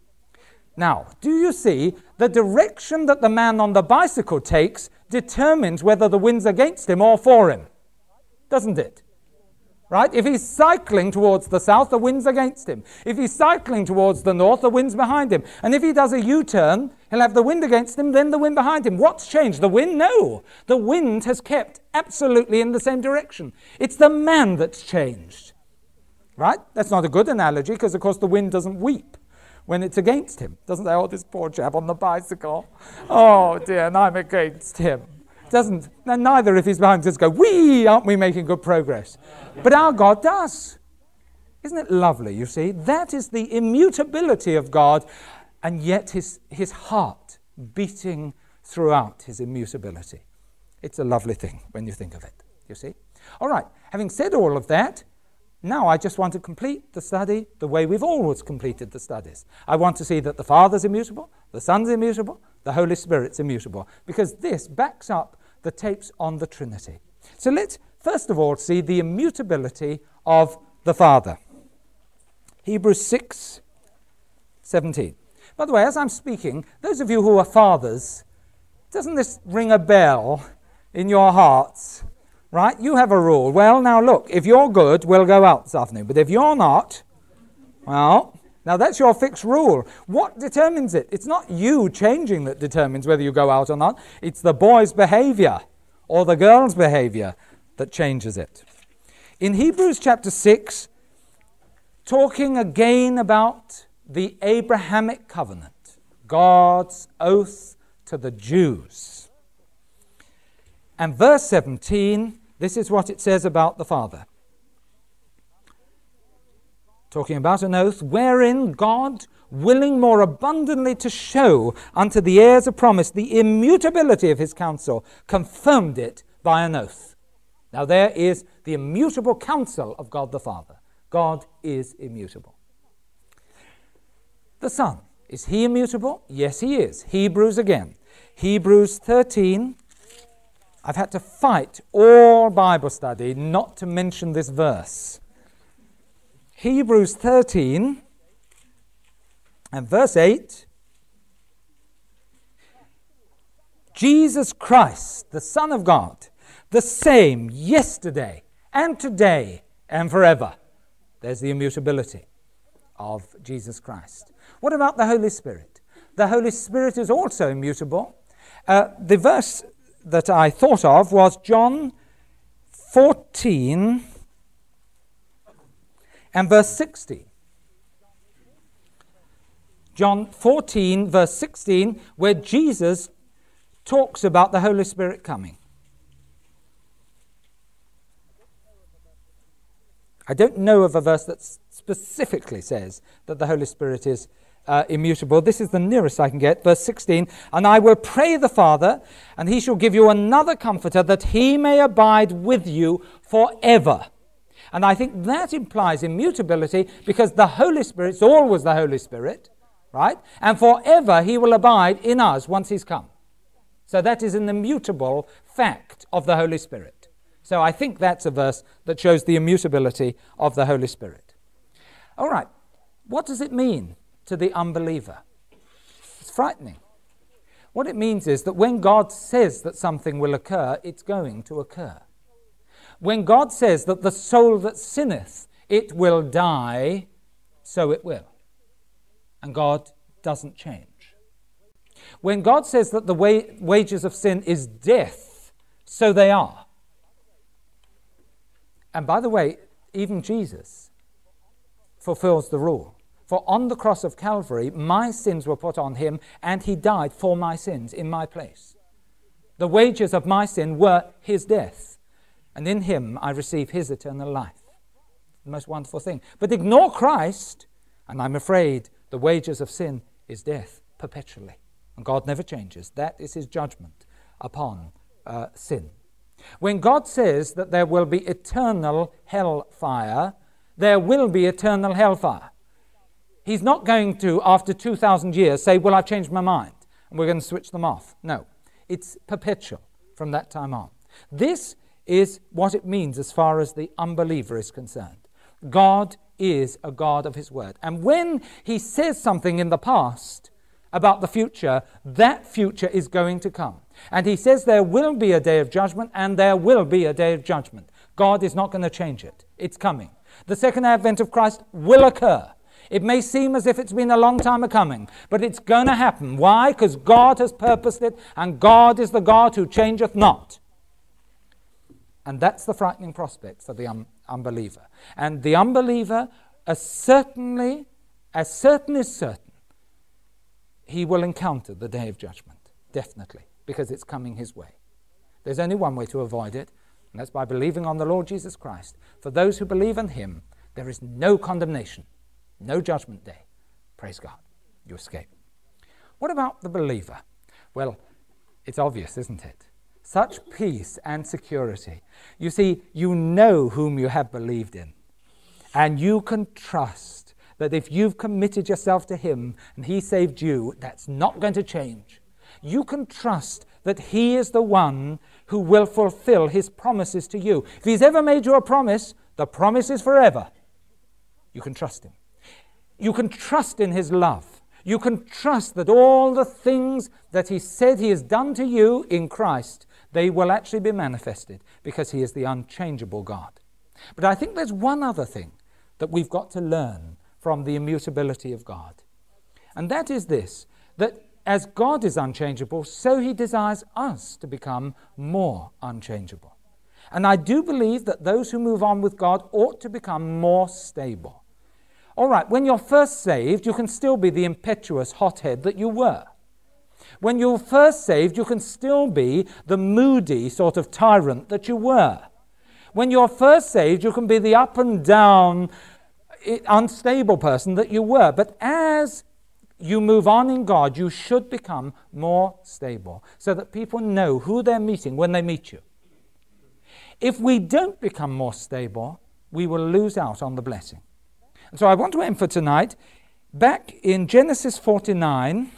Now, do you see, the direction that the man on the bicycle takes determines whether the wind's against him or for him, doesn't it? Right? If he's cycling towards the south, the wind's against him. If he's cycling towards the north, the wind's behind him. And if he does a U-turn, he'll have the wind against him, then the wind behind him. What's changed? The wind? No. The wind has kept absolutely in the same direction. It's the man that's changed. Right? That's not a good analogy because, of course, the wind doesn't weep when it's against him. Doesn't say, oh, this poor chap on the bicycle. Oh, dear, and I'm against him. Doesn't, and neither if he's behind us go, wee, aren't we making good progress? But our God does. Isn't it lovely, you see? That is the immutability of God, and yet his, his heart beating throughout his immutability. It's a lovely thing when you think of it, you see? All right, having said all of that, now I just want to complete the study the way we've always completed the studies. I want to see that the Father's immutable, the Son's immutable, the Holy Spirit's immutable, because this backs up the tapes on the Trinity. So let's first of all see the immutability of the Father. Hebrews six seventeen. By the way, as I'm speaking, those of you who are fathers, doesn't this ring a bell in your hearts? Right? You have a rule. Well, now look, if you're good, we'll go out this afternoon. But if you're not, well, now that's your fixed rule. What determines it? It's not you changing that determines whether you go out or not. It's the boy's behavior or the girl's behavior that changes it. In Hebrews chapter six, talking again about the Abrahamic covenant, God's oath to the Jews. And verse seventeen, this is what it says about the Father. Talking about an oath, wherein God, willing more abundantly to show unto the heirs of promise the immutability of his counsel, confirmed it by an oath. Now there is the immutable counsel of God the Father. God is immutable. The Son, is he immutable? Yes, he is. Hebrews again. Hebrews thirteen. I've had to fight all Bible study not to mention this verse. Hebrews thirteen and verse eight. Jesus Christ, the Son of God, the same yesterday and today and forever. There's the immutability of Jesus Christ. What about the Holy Spirit? The Holy Spirit is also immutable. Uh, the verse that I thought of was John fourteen and verse sixteen. John fourteen, verse sixteen, where Jesus talks about the Holy Spirit coming. I don't know of a verse that specifically says that the Holy Spirit is Uh, immutable. This is the nearest I can get. Verse sixteen, and I will pray the Father, and he shall give you another comforter, that he may abide with you forever. And I think that implies immutability, because the Holy Spirit's always the Holy Spirit, right? And forever he will abide in us once he's come. So that is an immutable fact of the Holy Spirit. So I think that's a verse that shows the immutability of the Holy Spirit. All right, what does it mean to the unbeliever? It's frightening. What it means is that when God says that something will occur, it's going to occur. When God says that the soul that sinneth, it will die, so it will. And God doesn't change. When God says that the wa- wages of sin is death, So they are. And by the way, even Jesus fulfills the rule. For on the cross of Calvary, my sins were put on him, and he died for my sins in my place. The wages of my sin were his death, and in him I receive his eternal life. The most wonderful thing. But ignore Christ, and I'm afraid the wages of sin is death perpetually. And God never changes. That is his judgment upon uh, sin. When God says that there will be eternal hellfire, there will be eternal hellfire. He's not going to, after two thousand years, say, well, I've changed my mind, and we're going to switch them off. No, it's perpetual from that time on. This is what it means as far as the unbeliever is concerned. God is a God of his word. And when he says something in the past about the future, that future is going to come. And he says there will be a day of judgment, and there will be a day of judgment. God is not going to change it. It's coming. The second advent of Christ will occur. It may seem as if it's been a long time a coming, but it's going to happen. Why? Because God has purposed it, and God is the God who changeth not. And that's the frightening prospect for the un- unbeliever. And the unbeliever, as certainly, as certain is certain, he will encounter the day of judgment, definitely, because it's coming his way. There's only one way to avoid it, and that's by believing on the Lord Jesus Christ. For those who believe in him, there is no condemnation. No judgment day. Praise God. You escape. What about the believer? Well, it's obvious, isn't it? Such peace and security. You see, you know whom you have believed in. And you can trust that if you've committed yourself to him and he saved you, that's not going to change. You can trust that he is the one who will fulfill his promises to you. If he's ever made you a promise, the promise is forever. You can trust him. You can trust in his love. You can trust that all the things that he said he has done to you in Christ, they will actually be manifested because he is the unchangeable God. But I think there's one other thing that we've got to learn from the immutability of God. And that is this, that as God is unchangeable, so he desires us to become more unchangeable. And I do believe that those who move on with God ought to become more stable. All right, when you're first saved, you can still be the impetuous hothead that you were. When you're first saved, you can still be the moody sort of tyrant that you were. When you're first saved, you can be the up and down, unstable person that you were. But as you move on in God, you should become more stable so that people know who they're meeting when they meet you. If we don't become more stable, we will lose out on the blessing. And so I want to end for tonight back in Genesis forty-nine,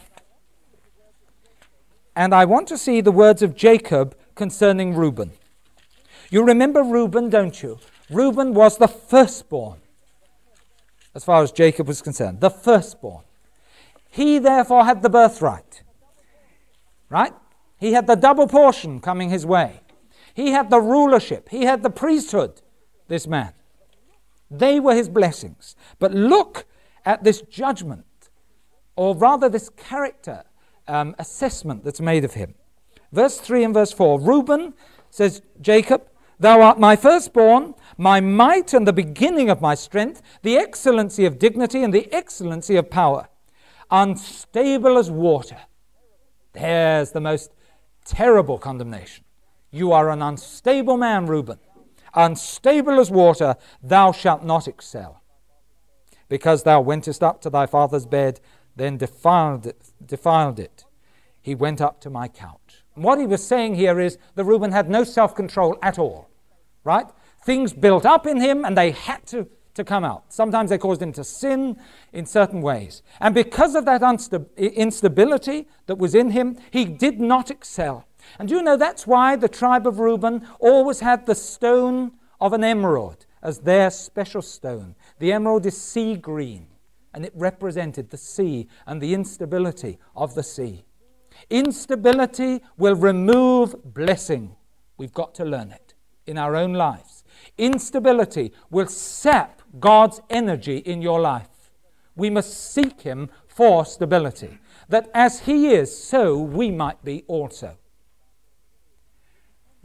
and I want to see the words of Jacob concerning Reuben. You remember Reuben, don't you? Reuben was the firstborn, as far as Jacob was concerned, the firstborn. He therefore had the birthright, right? He had the double portion coming his way. He had the rulership. He had the priesthood, this man. They were his blessings. But look at this judgment, or rather this character um, assessment that's made of him. Verse three and verse four. Reuben, says Jacob, thou art my firstborn, my might and the beginning of my strength, the excellency of dignity and the excellency of power. Unstable as water. There's the most terrible condemnation. You are an unstable man, Reuben. Unstable as water, thou shalt not excel. Because thou wentest up to thy father's bed, then defiled it. Defiled it. He went up to my couch. And what he was saying here is that Reuben had no self-control at all. Right? Things built up in him and they had to, to come out. Sometimes they caused him to sin in certain ways. And because of that unsta- instability that was in him, he did not excel. And you know that's why the tribe of Reuben always had the stone of an emerald as their special stone. The emerald is sea green, and it represented the sea and the instability of the sea. Instability will remove blessing. We've got to learn it in our own lives. Instability will sap God's energy in your life. We must seek him for stability, that as he is, so we might be also.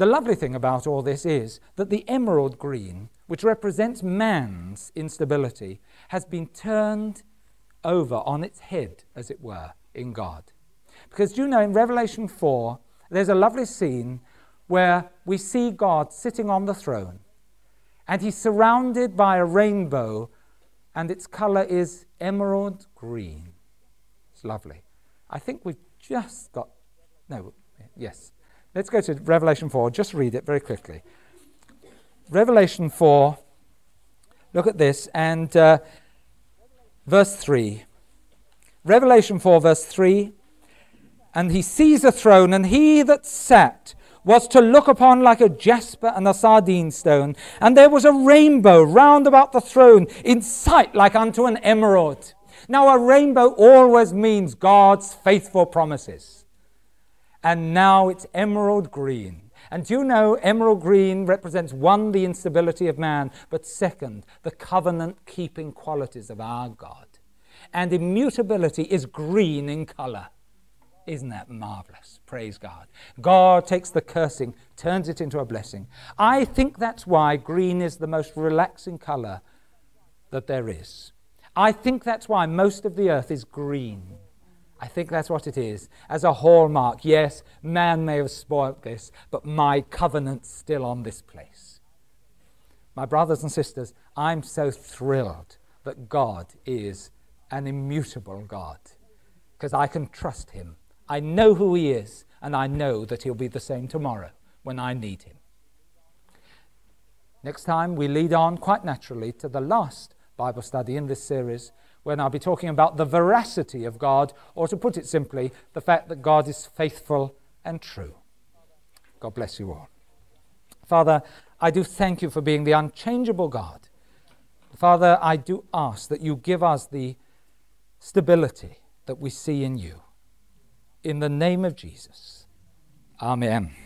The lovely thing about all this is that the emerald green, which represents man's instability, has been turned over on its head, as it were, in God. Because, do you know, in Revelation four, there's a lovely scene where we see God sitting on the throne, and he's surrounded by a rainbow, and its colour is emerald green. It's lovely. I think we've just got... No, yes. Let's go to Revelation four. Just read it very quickly. Revelation four, look at this, and uh, verse three. Revelation four, verse three. And he sees a throne, and he that sat was to look upon like a jasper and a sardine stone. And there was a rainbow round about the throne, in sight like unto an emerald. Now, a rainbow always means God's faithful promises. And now it's emerald green. And do you know, emerald green represents, one, the instability of man, but second, the covenant-keeping qualities of our God. And immutability is green in colour. Isn't that marvellous? Praise God. God takes the cursing, turns it into a blessing. I think that's why green is the most relaxing colour that there is. I think that's why most of the earth is green. I think that's what it is. As a hallmark, yes, man may have spoilt this, but my covenant's still on this place. My brothers and sisters, I'm so thrilled that God is an immutable God, because I can trust him. I know who he is, and I know that he'll be the same tomorrow when I need him. Next time, we lead on quite naturally to the last Bible study in this series, when I'll be talking about the veracity of God, or to put it simply, the fact that God is faithful and true. God bless you all. Father, I do thank you for being the unchangeable God. Father, I do ask that you give us the stability that we see in you. In the name of Jesus. Amen.